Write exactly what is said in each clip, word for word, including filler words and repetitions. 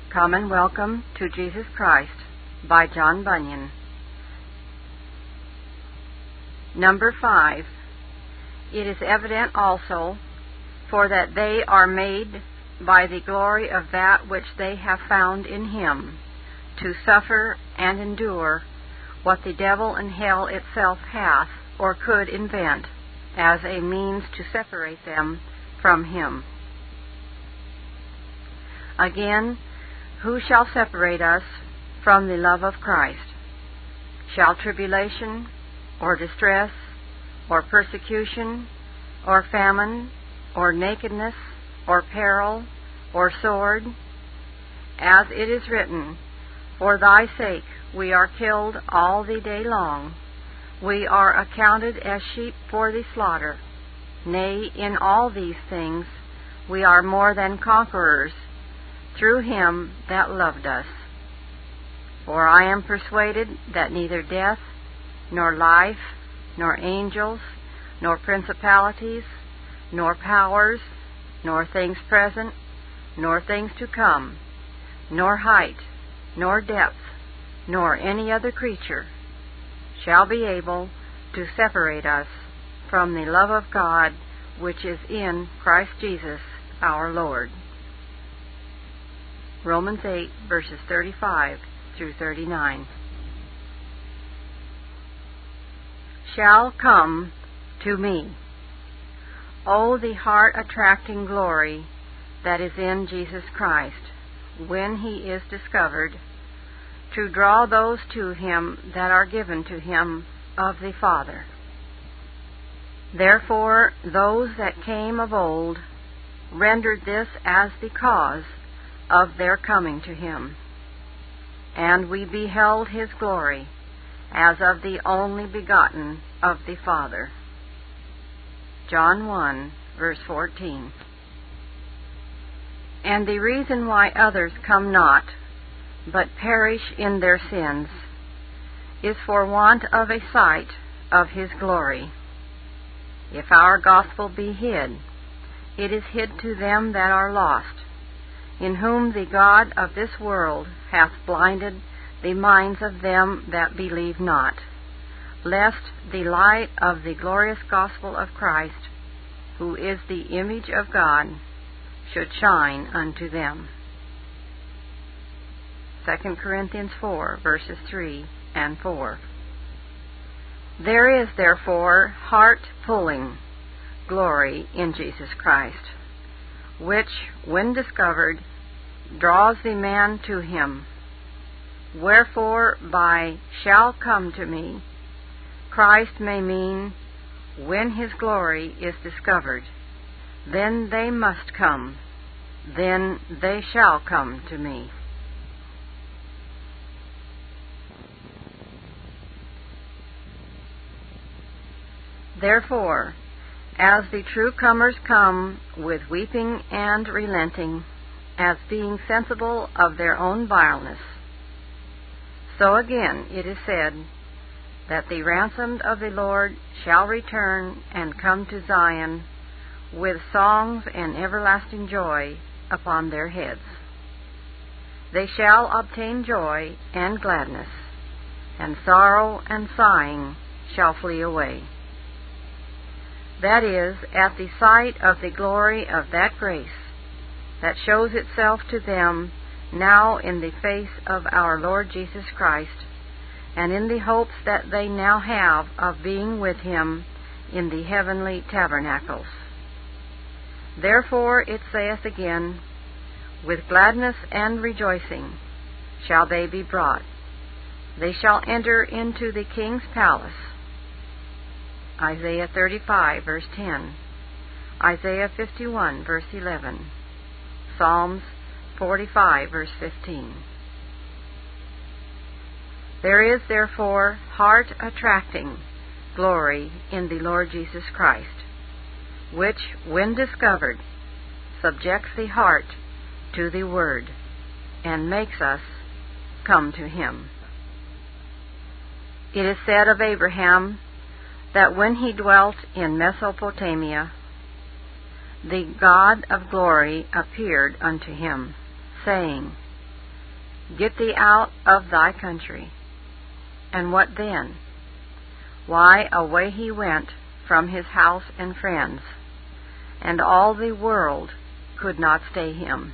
Come and Welcome to Jesus Christ by John Bunyan. Number five. It is evident also, for that they are made by the glory of that which they have found in him, to suffer and endure what the devil and hell itself hath or could invent as a means to separate them from him. Again, who shall separate us from the love of Christ? Shall tribulation, or distress, or persecution, or famine, or nakedness, or peril, or sword? As it is written, For thy sake we are killed all the day long. We are accounted as sheep for the slaughter. Nay, in all these things we are more than conquerors, through him that loved us. For I am persuaded that neither death, nor life, nor angels, nor principalities, nor powers, nor things present, nor things to come, nor height, nor depth, nor any other creature shall be able to separate us from the love of God which is in Christ Jesus our Lord. Romans eight, verses thirty-five through thirty-nine. Shall come to me. Oh, the heart-attracting glory that is in Jesus Christ, when he is discovered, to draw those to him that are given to him of the Father. Therefore, those that came of old rendered this as the cause of their coming to him. And we beheld his glory as of the only begotten of the Father. John one, verse fourteen. And the reason why others come not, but perish in their sins, is for want of a sight of his glory. If our gospel be hid, it is hid to them that are lost, in whom the God of this world hath blinded the minds of them that believe not, lest the light of the glorious gospel of Christ, who is the image of God, should shine unto them. Second Corinthians four, verses three and four. There is therefore heart-pulling glory in Jesus Christ, which, when discovered, draws the man to him. Wherefore by shall come to me, Christ may mean, when his glory is discovered, then they must come, then they shall come to me. Therefore, as the true comers come with weeping and relenting, as being sensible of their own vileness, so again it is said, that the ransomed of the Lord shall return and come to Zion with songs and everlasting joy upon their heads. They shall obtain joy and gladness, and sorrow and sighing shall flee away. That is, at the sight of the glory of that grace that shows itself to them now in the face of our Lord Jesus Christ, and in the hopes that they now have of being with him in the heavenly tabernacles. Therefore it saith again, With gladness and rejoicing shall they be brought. They shall enter into the king's palace. Isaiah thirty-five, verse ten. Isaiah fifty-one, verse eleven. Psalms forty-five, verse fifteen. There is therefore heart-attracting glory in the Lord Jesus Christ, which, when discovered, subjects the heart to the Word, and makes us come to him. It is said of Abraham that when he dwelt in Mesopotamia, the God of glory appeared unto him, saying, Get thee out of thy country. And what then? Why, away he went from his house and friends, and all the world could not stay him.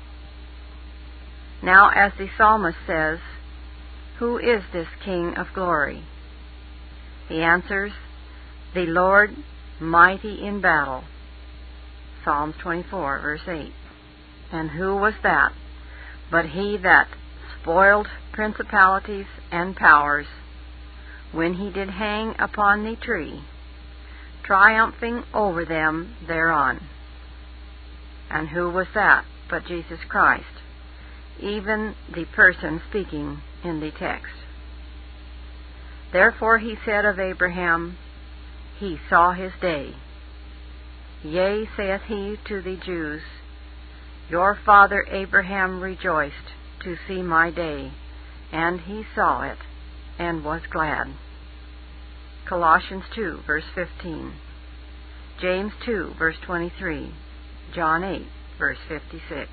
Now, as the psalmist says, who is this King of glory? He answers, the Lord mighty in battle. Psalms twenty-four, verse eight. And who was that but he that spoiled principalities and powers, when he did hang upon the tree, triumphing over them thereon? And who was that but Jesus Christ, even the person speaking in the text? Therefore he said of Abraham, he saw his day. Yea, saith he to the Jews, your father Abraham rejoiced to see my day, and he saw it, and was glad. Colossians two, verse fifteen. James two, verse twenty-three. John eight, verse fifty-six.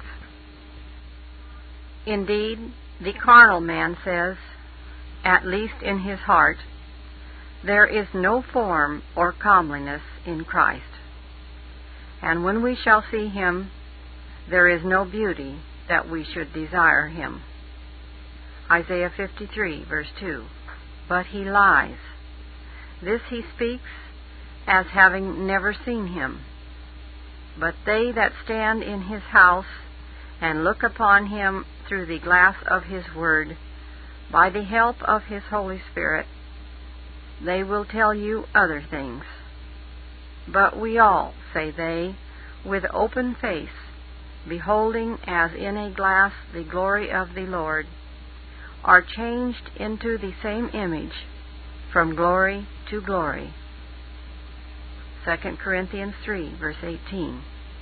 Indeed, the carnal man says, at least in his heart, there is no form or comeliness in Christ. And when we shall see him, there is no beauty that we should desire him. Isaiah fifty-three, verse two. But he lies. This he speaks as having never seen him. But they that stand in his house and look upon him through the glass of his word, by the help of his Holy Spirit, they will tell you other things. But we all, say they, with open face, beholding as in a glass the glory of the Lord, are changed into the same image from glory to glory. Second Corinthians three, verse eighteen.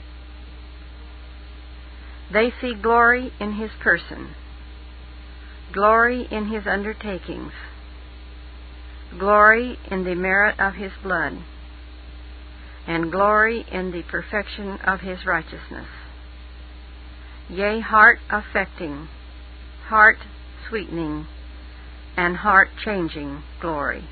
They see glory in his person, glory in his undertakings, glory in the merit of his blood, and glory in the perfection of his righteousness. Yea, heart-affecting, heart-sweetening, and heart-changing glory.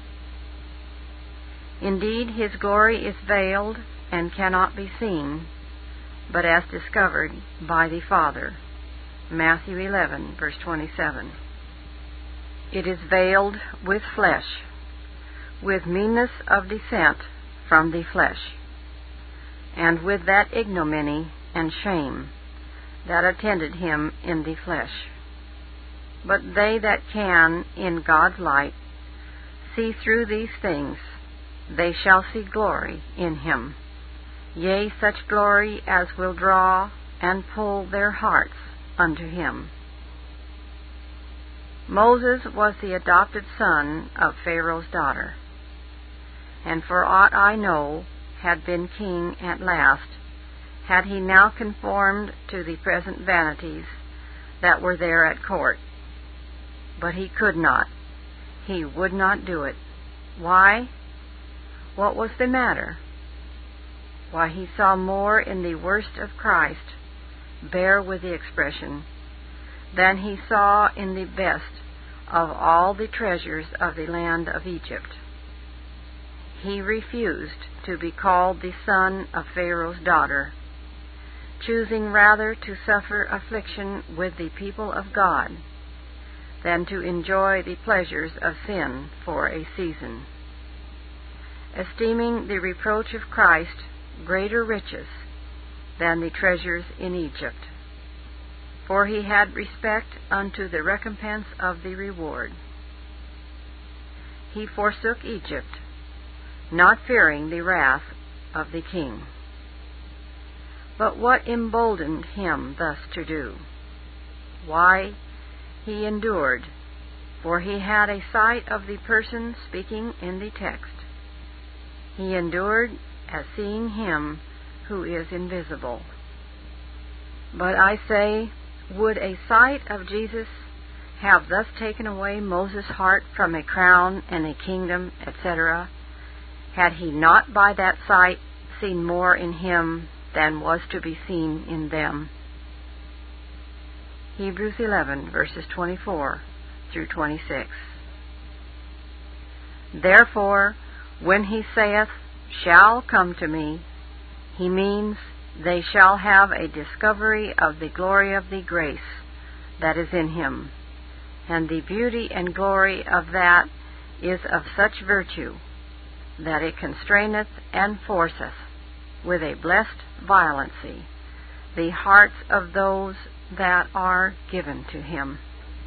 Indeed, his glory is veiled and cannot be seen, but as discovered by the Father. Matthew eleven, verse twenty-seven. It is veiled with flesh, with meanness of descent from the flesh, and with that ignominy and shame that attended him in the flesh. But they that can, in God's light, see through these things, they shall see glory in him, yea, such glory as will draw and pull their hearts unto him. Moses was the adopted son of Pharaoh's daughter, and for aught I know had been king at last, had he now conformed to the present vanities that were there at court. But he could not. He would not do it. Why? What was the matter? Why, he saw more in the worst of Christ, bear with the expression, than he saw in the best of all the treasures of the land of Egypt. He refused to be called the son of Pharaoh's daughter, choosing rather to suffer affliction with the people of God than to enjoy the pleasures of sin for a season, esteeming the reproach of Christ greater riches than the treasures in Egypt. For he had respect unto the recompense of the reward. He forsook Egypt, not fearing the wrath of the king. But what emboldened him thus to do? Why, he endured, for he had a sight of the person speaking in the text. He endured as seeing him who is invisible. But I say, would a sight of Jesus have thus taken away Moses' heart from a crown and a kingdom, et cetera, had he not by that sight seen more in him than was to be seen in them? Hebrews eleven, verses twenty-four through twenty-six. Therefore, when he saith, shall come to me, he means they shall have a discovery of the glory of the grace that is in him, and the beauty and glory of that is of such virtue that it constraineth and forceth with a blessed violency the hearts of those that are given to him.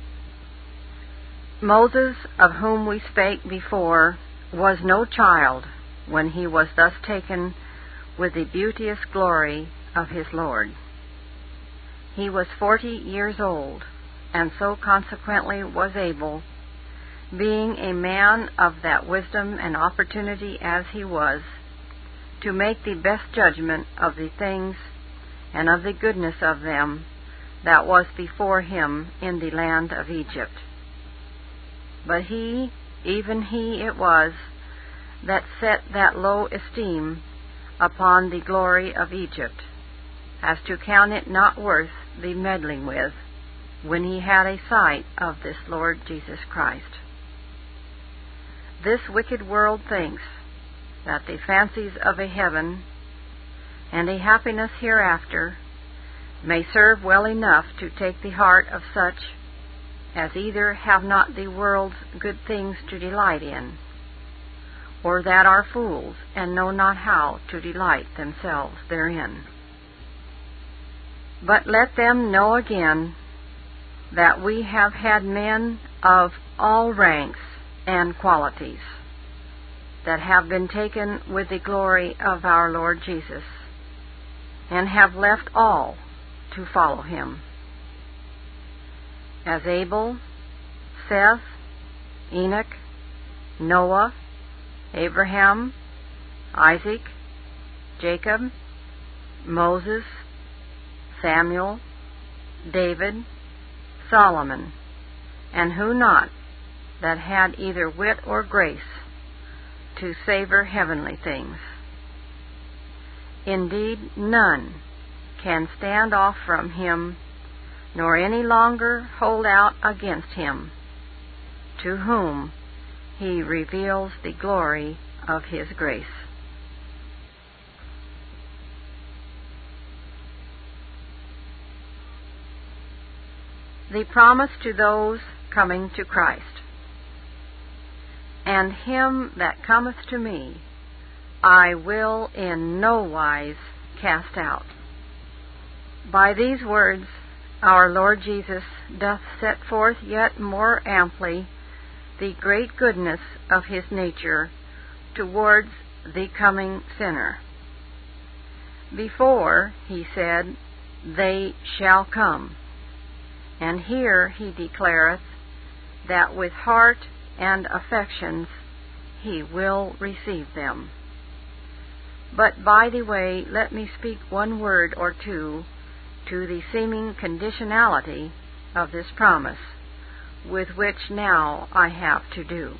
Moses, of whom we spake before, was no child when he was thus taken with the beauteous glory of his Lord. He was forty years old, and so consequently was able, being a man of that wisdom and opportunity as he was, to make the best judgment of the things and of the goodness of them that was before him in the land of Egypt. But he, even he it was, that set that low esteem upon the glory of Egypt, as to count it not worth the meddling with, when he had a sight of this Lord Jesus Christ. This wicked world thinks that the fancies of a heaven and a happiness hereafter may serve well enough to take the heart of such as either have not the world's good things to delight in, or that are fools and know not how to delight themselves therein. But let them know again that we have had men of all ranks and qualities that have been taken with the glory of our Lord Jesus, and have left all to follow him. As Abel, Seth, Enoch, Noah, Abraham, Isaac, Jacob, Moses, Samuel, David, Solomon, and who not, that had either wit or grace to savor heavenly things. Indeed, none can stand off from him, nor any longer hold out against him, to whom he reveals the glory of his grace. The promise to those coming to Christ. And him that cometh to me, I will in no wise cast out. By these words, our Lord Jesus doth set forth yet more amply the great goodness of his nature towards the coming sinner. Before, he said, they shall come. And here he declareth that with heart and affections he will receive them. But by the way, let me speak one word or two to the seeming conditionality of this promise, with which now I have to do.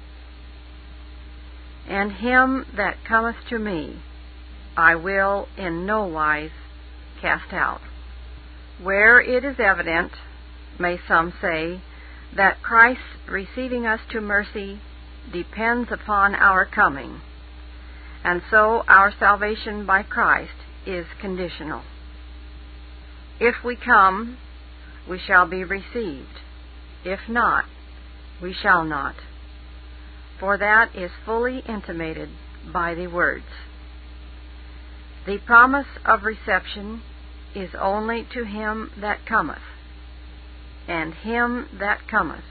And him that cometh to me, I will in no wise cast out. Where it is evident, may some say, that Christ's receiving us to mercy depends upon our coming, and so our salvation by Christ is conditional. If we come, we shall be received. If not, we shall not. For that is fully intimated by the words. The promise of reception is only to him that cometh, and him that cometh.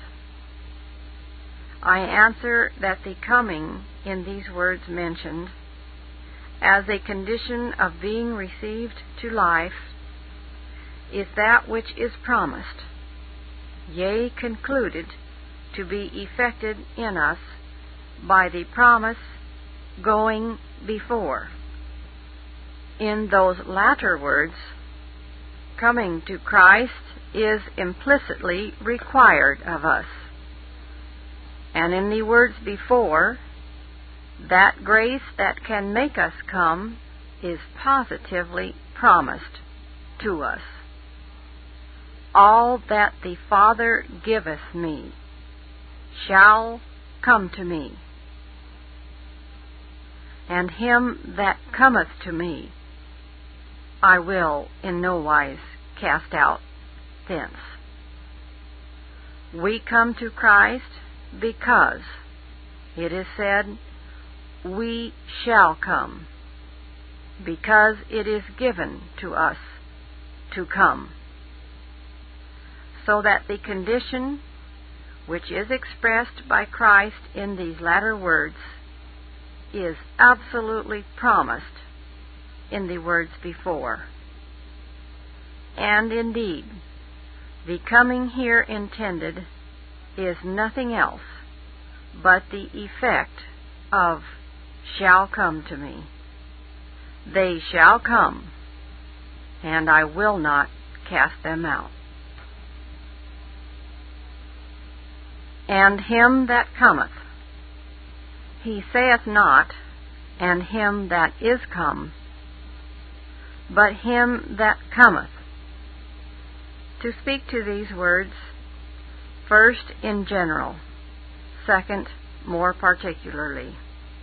I answer that the coming in these words mentioned, as a condition of being received to life, is that which is promised, yea, concluded to be effected in us by the promise going before. In those latter words, coming to Christ is implicitly required of us. And in the words before, that grace that can make us come is positively promised to us. all that the Father giveth me shall come to me, and him that cometh to me I will in no wise cast out thence. We come to Christ because it is said, we shall come, because it is given to us to come. So that the condition which is expressed by Christ in these latter words is absolutely promised in the words before. And indeed, the coming here intended is nothing else but the effect of shall come to me. They shall come, and I will not cast them out. And him that cometh, he saith not, and him that is come, but him that cometh. To speak to these words, first in general, second more particularly.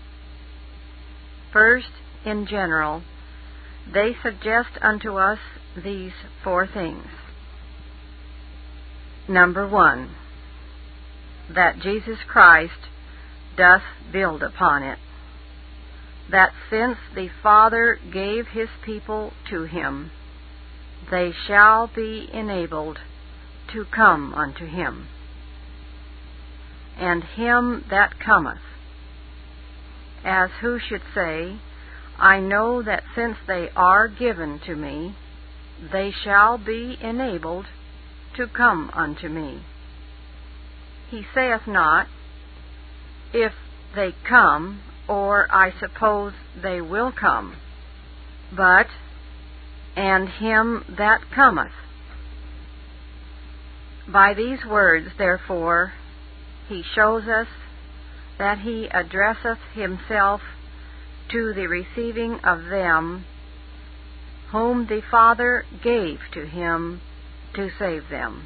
First in general, they suggest unto us these four things. Number one, that Jesus Christ doth build upon it, that since the Father gave his people to him, they shall be enabled to come unto him. And him that cometh, as who should say, I know that since they are given to me, they shall be enabled to come unto me. He saith not, if they come, or I suppose they will come, but, and him that cometh. By these words, therefore, he shows us that he addresseth himself to the receiving of them whom the Father gave to him to save them.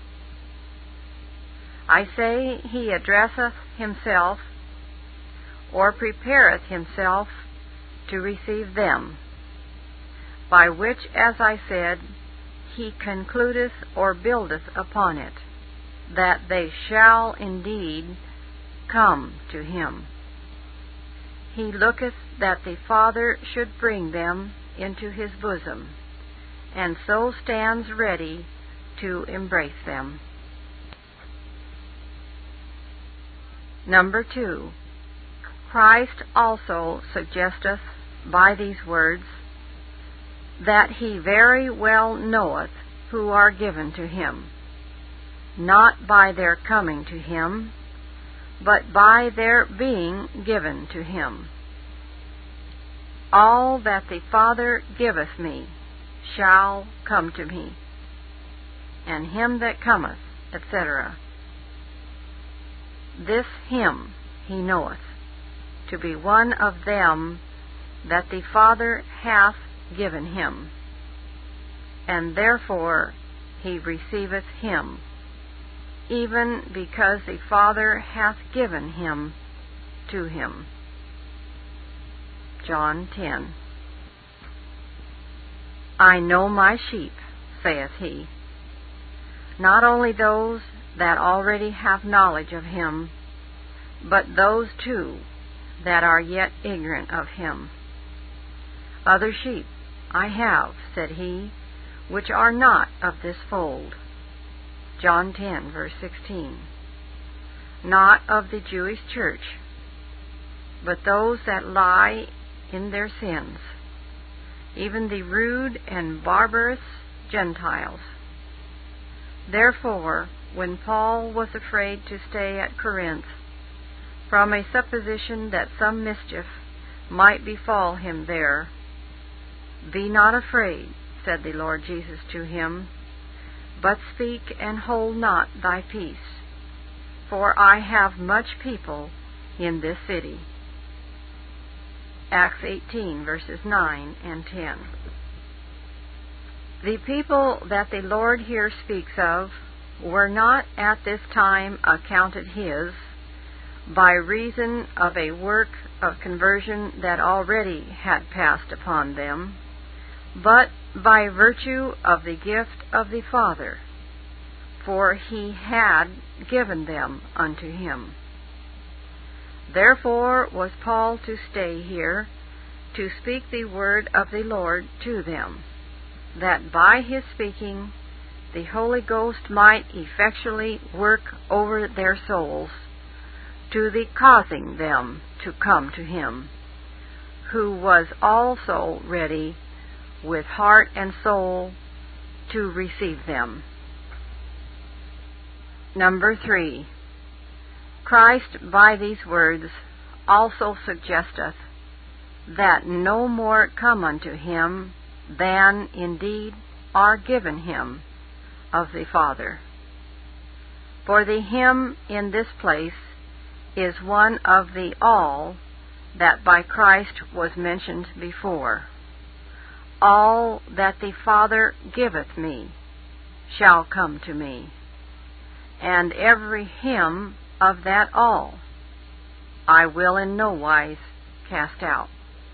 I say he addresseth himself, or prepareth himself to receive them, by which, as I said, he concludeth or buildeth upon it, that they shall indeed come to him. He looketh that the Father should bring them into his bosom, and so stands ready to embrace them. Number two, Christ also suggesteth by these words that he very well knoweth who are given to him, not by their coming to him, but by their being given to him. All that the Father giveth me shall come to me, and him that cometh, et cetera. This him he knoweth to be one of them that the Father hath given him, and therefore he receiveth him, even because the Father hath given him to him. John ten. I know my sheep, saith he. Not only those that already have knowledge of him, but those too that are yet ignorant of him. Other sheep I have, said he, which are not of this fold. John ten, verse sixteen. Not of the Jewish church, but those that lie in their sins, even the rude and barbarous Gentiles. Therefore, when Paul was afraid to stay at Corinth, from a supposition that some mischief might befall him there, be not afraid, said the Lord Jesus to him, but speak and hold not thy peace, for I have much people in this city. Acts eighteen, verses nine and ten. The people that the Lord here speaks of were not at this time accounted His by reason of a work of conversion that already had passed upon them, but by virtue of the gift of the Father, for He had given them unto Him. Therefore was Paul to stay here, to speak the word of the Lord to them, that by his speaking the Holy Ghost might effectually work over their souls, to the causing them to come to Him, who was also ready with heart and soul to receive them. Number three. Christ by these words also suggesteth that no more come unto Him than indeed are given Him of the Father. For the Him in this place is one of the all that by Christ was mentioned before. All that the Father giveth me shall come to me, and every him of that all I will in no wise cast out.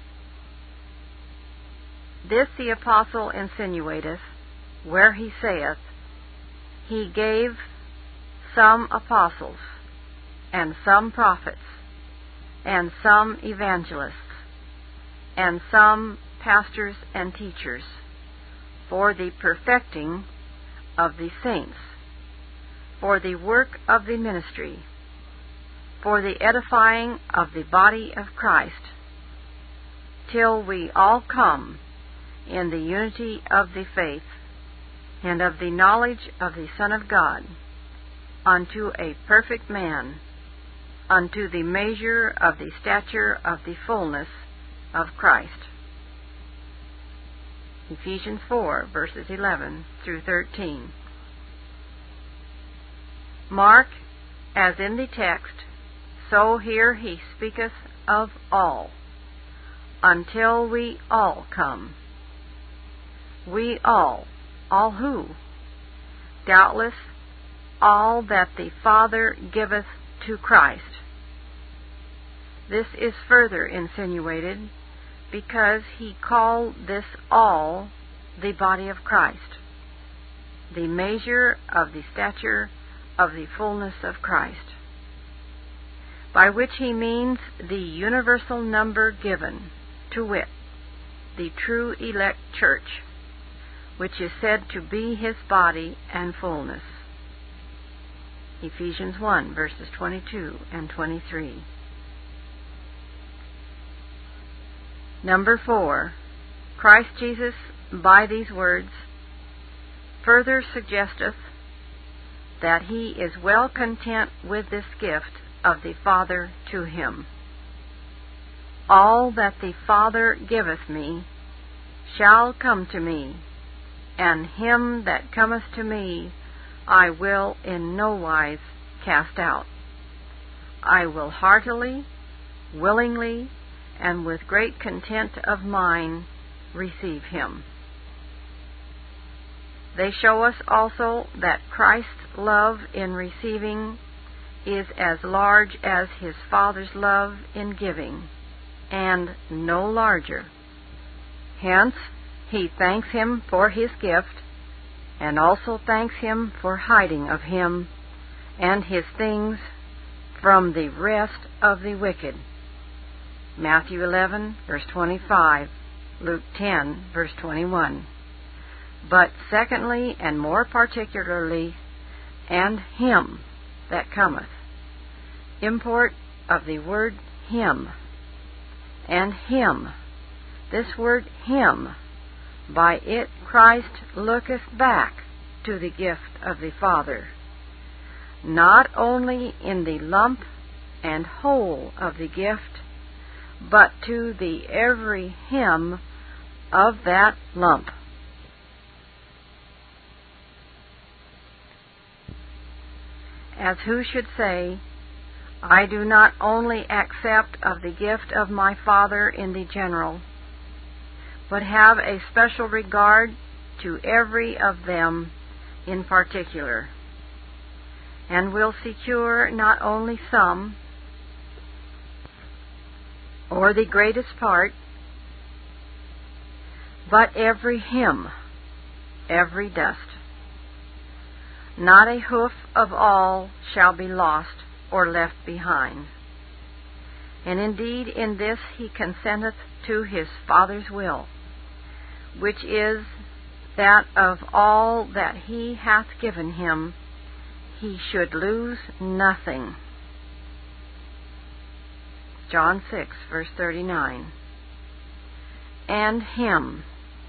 This the apostle insinuateth, where he saith, He gave some apostles, and some prophets, and some evangelists, and some pastors and teachers, for the perfecting of the saints, for the work of the ministry, for the edifying of the body of Christ, till we all come in the unity of the faith, and of the knowledge of the Son of God, unto a perfect man, unto the measure of the stature of the fullness of Christ. Ephesians four, verses eleven through thirteen. Mark, as in the text, so here he speaketh of all, until we all come. We all, all who? Doubtless, all that the Father giveth to Christ. This is further insinuated, because he called this all the body of Christ, the measure of the stature of the fullness of Christ, by which he means the universal number given, to wit, the true elect church, which is said to be his body and fullness. Ephesians one, verses twenty-two and twenty-three. Number four. Christ Jesus, by these words, further suggesteth that he is well content with this gift of the Father to him. All that the Father giveth me shall come to me, and him that cometh to me I will in no wise cast out. I will heartily, willingly, and with great content of mind receive him. They show us also that Christ's love in receiving is as large as his Father's love in giving, and no larger. Hence, he thanks him for his gift, and also thanks him for hiding of him and his things from the rest of the wicked. Matthew eleven, verse twenty-five, Luke ten, verse twenty-one. But secondly, and more particularly, and him that cometh. Import of the word him. And him. This word him, by it Christ looketh back to the gift of the Father, not only in the lump and whole of the gift, but to the every him of that lump. As who should say, I do not only accept of the gift of my Father in the general, but have a special regard to every of them in particular, and will secure not only some, or the greatest part, but every hymn, every dust. Not a hoof of all shall be lost or left behind. And indeed in this he consenteth to his Father's will, which is that of all that he hath given him, he should lose nothing. John six, verse thirty-nine. And him,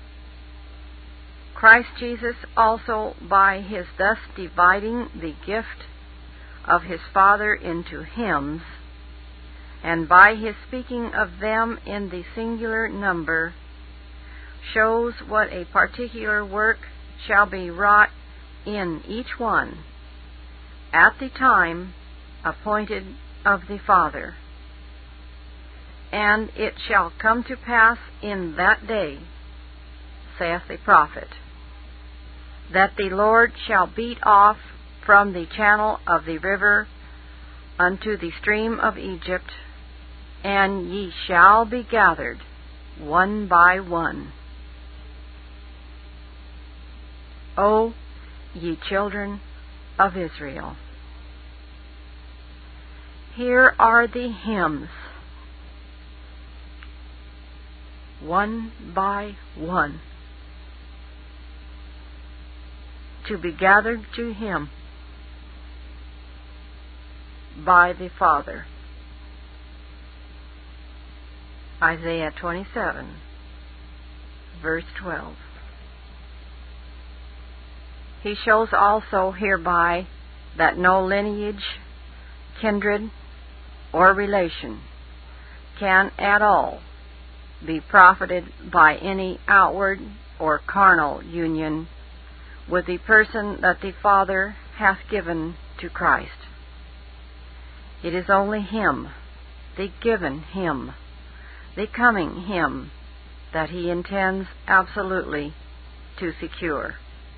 Christ Jesus also, by his thus dividing the gift of his Father into hymns, and by his speaking of them in the singular number, shows what a particular work shall be wrought in each one at the time appointed of the Father. And it shall come to pass in that day, saith the prophet, that the Lord shall beat off from the channel of the river unto the stream of Egypt, and ye shall be gathered one by one. O ye children of Israel. Here are the hymns, one by one, to be gathered to him by the Father. Isaiah twenty-seven, verse twelve. He shows also hereby that no lineage, kindred, or relation can at all be profited by any outward or carnal union with the person that the Father hath given to Christ. It is only him, the given him, the coming him, that he intends absolutely to secure.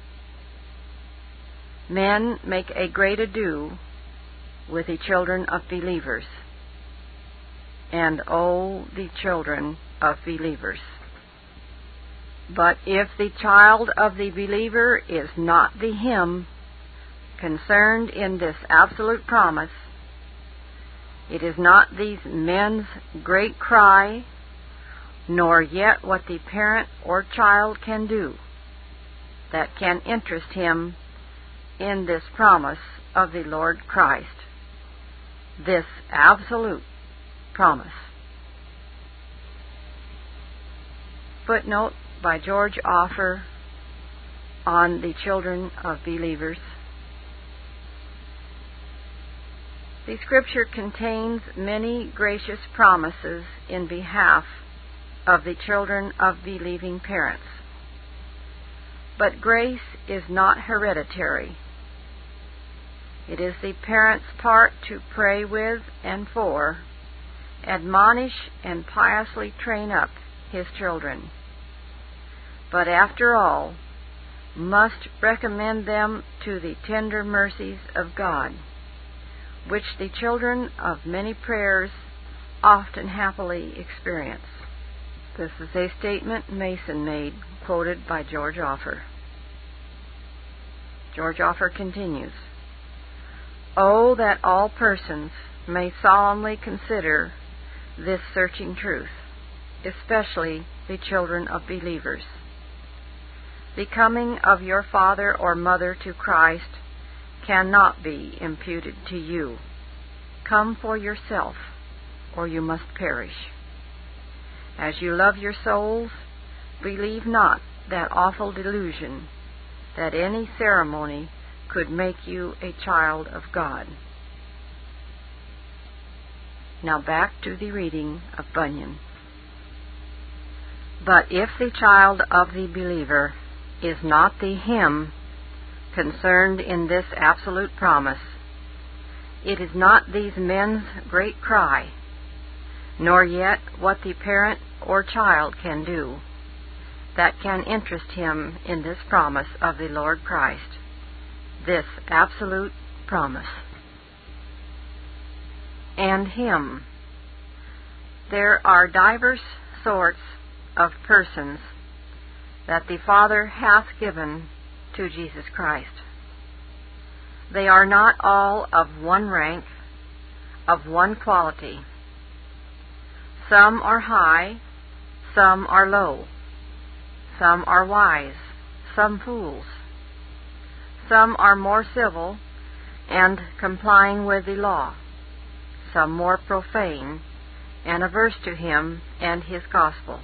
Men make a great ado with the children of believers, and oh, the children of believers. But if the child of the believer is not the him concerned in this absolute promise, it is not these men's great cry, nor yet what the parent or child can do, that can interest him in this promise of the Lord Christ, this absolute promise. Footnote by George Offer on the children of believers. The Scripture contains many gracious promises in behalf of the children of believing parents. But grace is not hereditary. It is the parent's part to pray with and for, admonish and piously train up his children, but after all must recommend them to the tender mercies of God, which the children of many prayers often happily experience. This is a statement Mason made, quoted by George Offer. George Offer continues, "Oh, that all persons may solemnly consider this searching truth, especially the children of believers. The coming of your father or mother to Christ cannot be imputed to you. Come for yourself, or you must perish. As you love your souls, believe not that awful delusion that any ceremony could make you a child of God." Now back to the reading of Bunyan. But if the child of the believer is not the him concerned in this absolute promise, it is not these men's great cry, nor yet what the parent or child can do, that can interest him in this promise of the Lord Christ, this absolute promise. And him. There are divers sorts of persons that the Father hath given to Jesus Christ. They are not all of one rank, of one quality. Some are high, some are low. Some are wise, some fools. Some are more civil and complying with the law, some more profane and averse to him and his gospel.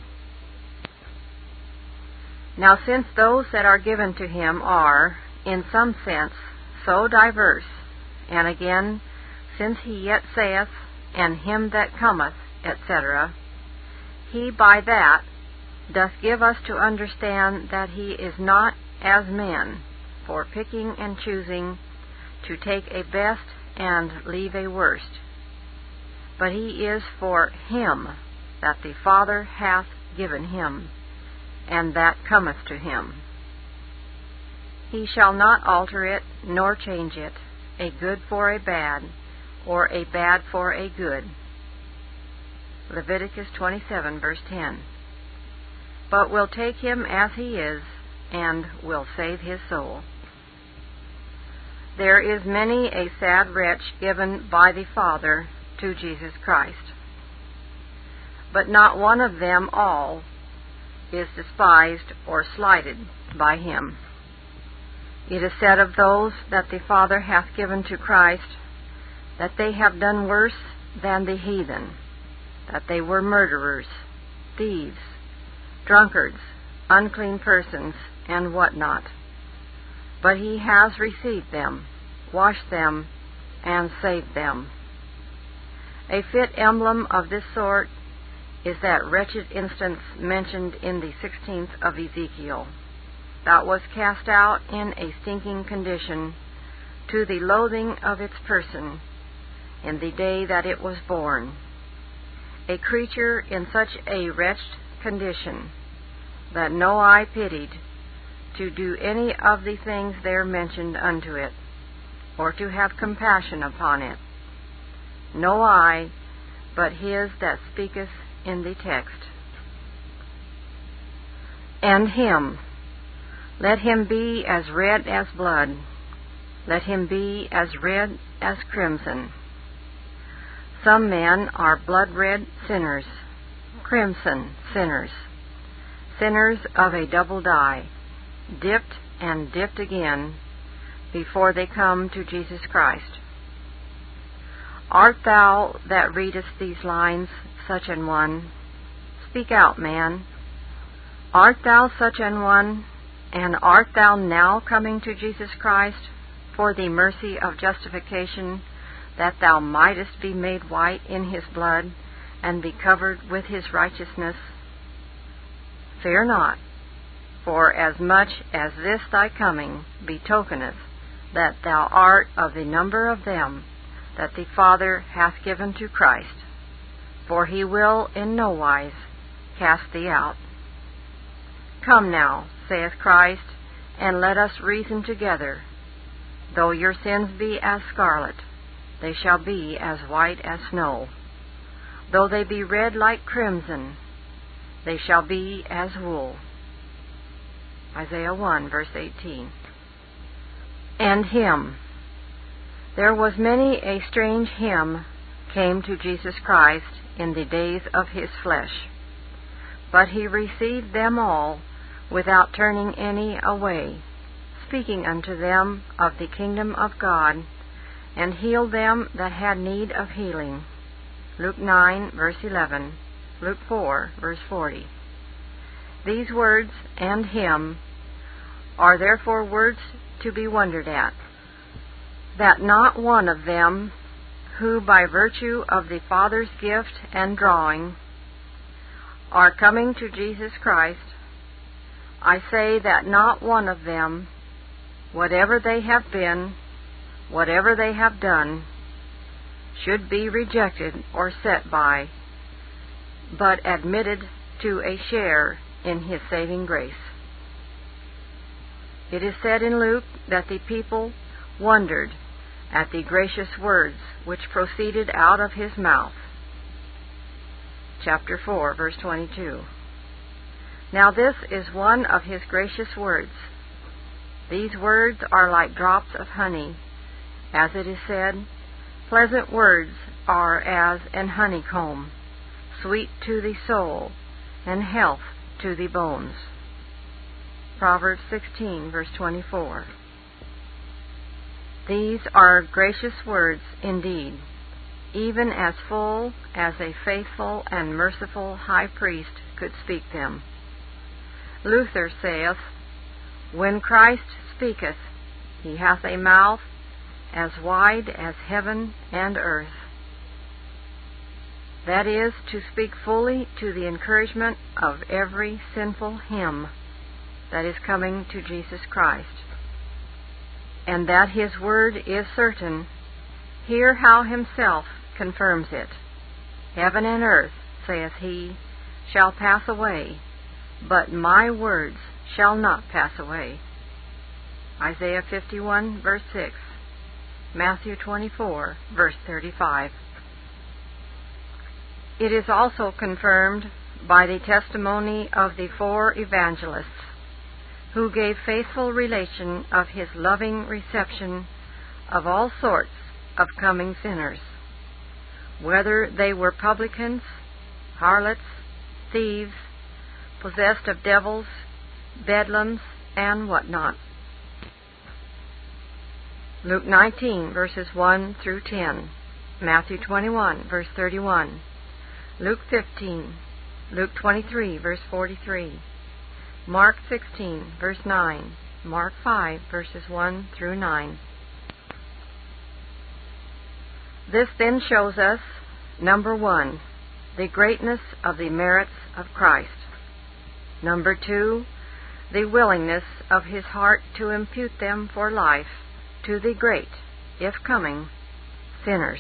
Now since those that are given to him are, in some sense, so diverse, and again, since he yet saith, and him that cometh, et cetera, he by that doth give us to understand that he is not as men, for picking and choosing to take a best and leave a worst, but he is for him that the Father hath given him, and that cometh to him. He shall not alter it, nor change it, a good for a bad, or a bad for a good. Leviticus twenty-seven, verse ten. But will take him as he is, and will save his soul. There is many a sad wretch given by the Father to Jesus Christ, but not one of them all is despised or slighted by him. It is said of those that the Father hath given to Christ, that they have done worse than the heathen, that they were murderers, thieves, drunkards, unclean persons, and what not. But he has received them, washed them, and saved them. A fit emblem of this sort is that wretched instance mentioned in the sixteenth of Ezekiel, that was cast out in a stinking condition to the loathing of its person in the day that it was born, a creature in such a wretched condition that no eye pitied to do any of the things there mentioned unto it, or to have compassion upon it. No eye but his that speaketh in the text. And him, let him be as red as blood, let him be as red as crimson. Some men are blood-red sinners, crimson sinners, sinners of a double dye, dipped and dipped again before they come to Jesus Christ. Art thou that readest these lines such an one? Speak out, man. Art thou such an one, and art thou now coming to Jesus Christ for the mercy of justification, that thou mightest be made white in his blood, and be covered with his righteousness? Fear not, for as much as this thy coming betokeneth that thou art of the number of them that the Father hath given to Christ, for he will in no wise cast thee out. Come now, saith Christ, and let us reason together. Though your sins be as scarlet, they shall be as white as snow. Though they be red like crimson, they shall be as wool. Isaiah one, verse eighteen. And him. There was many a strange hymn came to Jesus Christ in the days of his flesh, but he received them all without turning any away, speaking unto them of the kingdom of God, and healed them that had need of healing. Luke nine, verse eleven, Luke four, verse forty. These words, and him, are therefore words to be wondered at, that not one of them who by virtue of the Father's gift and drawing are coming to Jesus Christ, I say that not one of them, whatever they have been, whatever they have done, should be rejected or set by, but admitted to a share in his saving grace. It is said in Luke that the people wondered at the gracious words which proceeded out of his mouth. Chapter four, verse twenty-two. Now this is one of his gracious words. These words are like drops of honey. As it is said, pleasant words are as an honeycomb, sweet to the soul, and health to the bones. Proverbs sixteen, verse twenty-four. These are gracious words indeed, even as full as a faithful and merciful high priest could speak them. Luther saith, When Christ speaketh, he hath a mouth as wide as heaven and earth. That is, to speak fully to the encouragement of every sinful him that is coming to Jesus Christ. And that his word is certain, hear how himself confirms it. Heaven and earth, saith he, shall pass away, but my words shall not pass away. Isaiah fifty-one, verse six. Matthew twenty-four, verse thirty-five. It is also confirmed by the testimony of the four evangelists, who gave faithful relation of his loving reception of all sorts of coming sinners, whether they were publicans, harlots, thieves, possessed of devils, bedlams, and what not. Luke nineteen, verses one through ten, Matthew twenty-one, verse thirty-one, Luke fifteen, Luke twenty-three, verse forty-three, Mark sixteen, verse nine, Mark five, verses one through nine. This then shows us, number one, the greatness of the merits of Christ. Number two, the willingness of his heart to impute them for life to the great, if coming, sinners.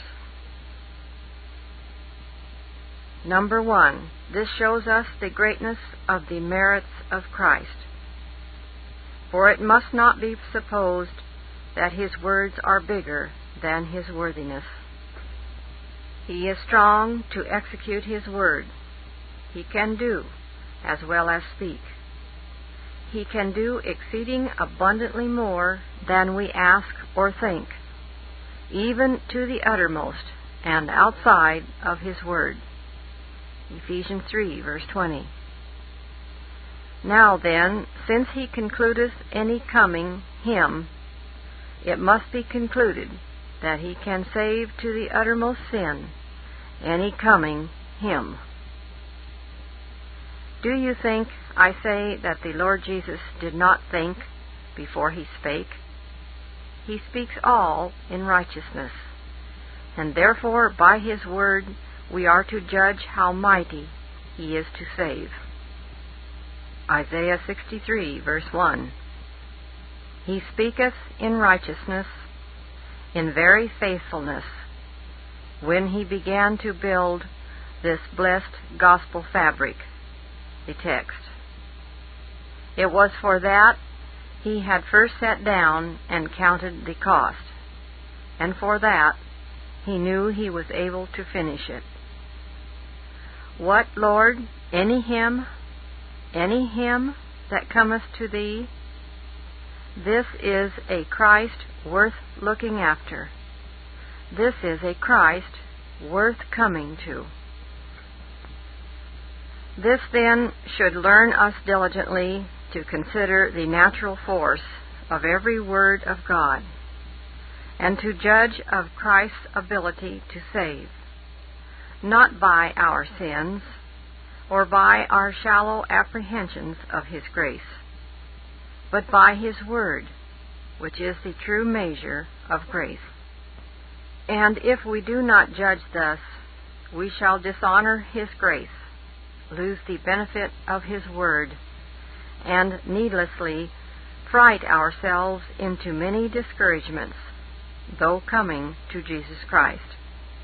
Number one, this shows us the greatness of the merits of Christ. For it must not be supposed that his words are bigger than his worthiness. He is strong to execute his word. He can do as well as speak. He can do exceeding abundantly more than we ask or think, even to the uttermost and outside of his word. Ephesians three, verse twenty. Now then, since he concludeth any coming him, it must be concluded that he can save to the uttermost sin any coming him. Do you think I say that the Lord Jesus did not think before he spake? He speaks all in righteousness, and therefore by his word we are to judge how mighty he is to save. Isaiah sixty-three, verse one. He speaketh in righteousness, in very faithfulness, when he began to build this blessed gospel fabric, the text. It was for that he had first sat down and counted the cost, and for that he knew he was able to finish it. What, Lord, any hymn, any hymn that cometh to thee? This is a Christ worth looking after. This is a Christ worth coming to. This, then, should learn us diligently to consider the natural force of every word of God, and to judge of Christ's ability to save, not by our sins, or by our shallow apprehensions of his grace, but by his word, which is the true measure of grace. And if we do not judge thus, we shall dishonor his grace, lose the benefit of his word, and needlessly fright ourselves into many discouragements, though coming to Jesus Christ.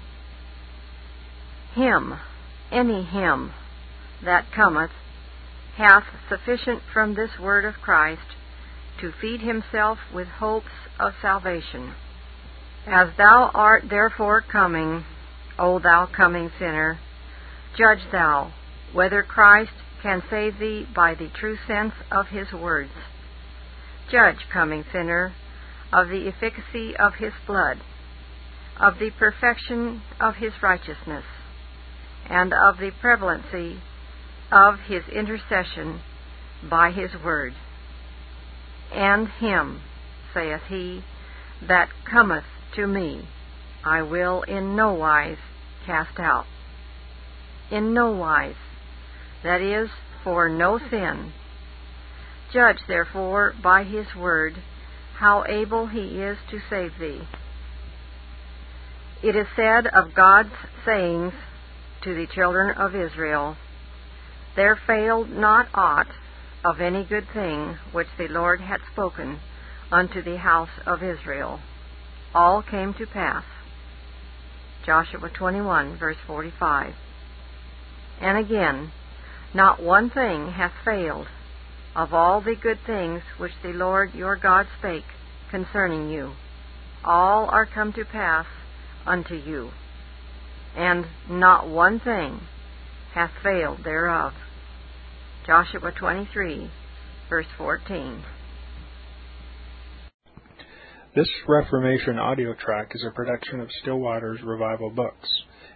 Him, any him that cometh, hath sufficient from this word of Christ to feed himself with hopes of salvation. As thou art therefore coming, O thou coming sinner, judge thou whether Christ can save thee by the true sense of his words. Judge, coming sinner, of the efficacy of his blood, of the perfection of his righteousness, and of the prevalency of his intercession by his word. And him, saith he, that cometh to me, I will in no wise cast out. In no wise, that is, for no sin. Judge therefore by his word how able he is to save thee. It is said of God's sayings to the children of Israel, there failed not aught of any good thing which the Lord had spoken unto the house of Israel. All came to pass. Joshua twenty-one, verse forty-five. And again, not one thing hath failed of all the good things which the Lord your God spake concerning you. All are come to pass unto you, and not one thing hath failed thereof. Joshua twenty-three, verse fourteen. This Reformation audio track is a production of Still Waters Revival Books.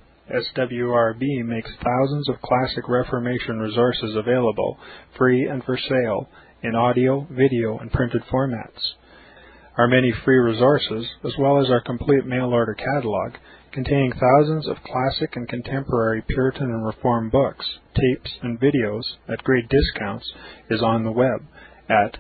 S W R B makes thousands of classic Reformation resources available, free and for sale, in audio, video, and printed formats. Our many free resources, as well as our complete mail-order catalog, containing thousands of classic and contemporary Puritan and Reformed books, tapes, and videos at great discounts, is on the web at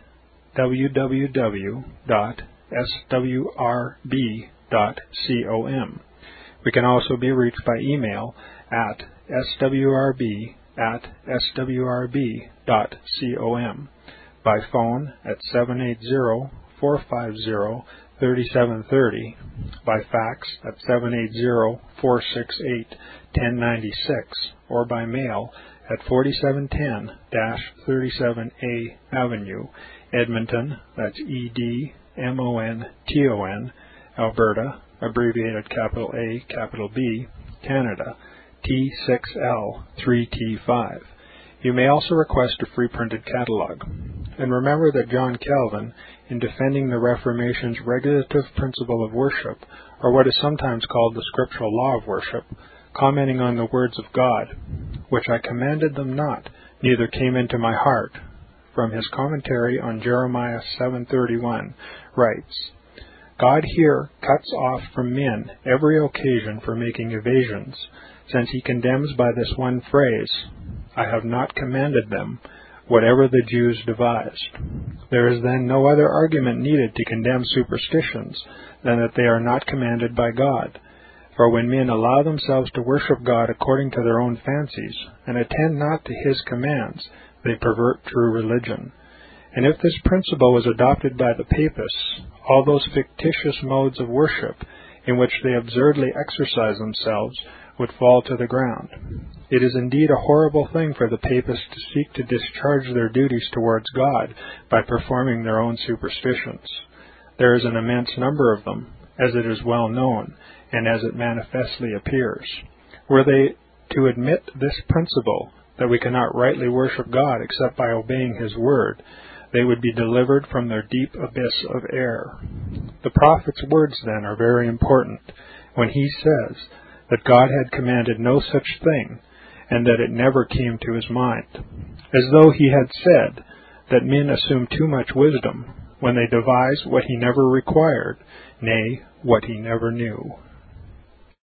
w w w dot s w r b dot com. We can also be reached by email at s w r b at s w r b dot com, by phone at seven eight zero, four five zero, three seven three zero, by fax at seven eight zero, four six eight, one zero nine six, or by mail at forty-seven ten thirty-seven A Avenue, Edmonton, that's E D M O N T O N, Alberta, abbreviated capital A, capital B, Canada, T six L three T five. You may also request a free printed catalog. And remember that John Calvin, in defending the Reformation's regulative principle of worship, or what is sometimes called the scriptural law of worship, commenting on the words of God, which I commanded them not, neither came into my heart, from his commentary on Jeremiah seven thirty-one, writes, God here cuts off from men every occasion for making evasions, since he condemns by this one phrase, I have not commanded them, whatever the Jews devised. There is then no other argument needed to condemn superstitions than that they are not commanded by God. For when men allow themselves to worship God according to their own fancies, and attend not to his commands, they pervert true religion. And if this principle was adopted by the Papists, all those fictitious modes of worship in which they absurdly exercise themselves would fall to the ground. It is indeed a horrible thing for the Papists to seek to discharge their duties towards God by performing their own superstitions. There is an immense number of them, as it is well known, and as it manifestly appears. Were they to admit this principle, that we cannot rightly worship God except by obeying his word, they would be delivered from their deep abyss of error. The prophet's words, then, are very important, when he says that God had commanded no such thing, and that it never came to his mind, as though he had said that men assume too much wisdom when they devise what he never required, nay, what he never knew.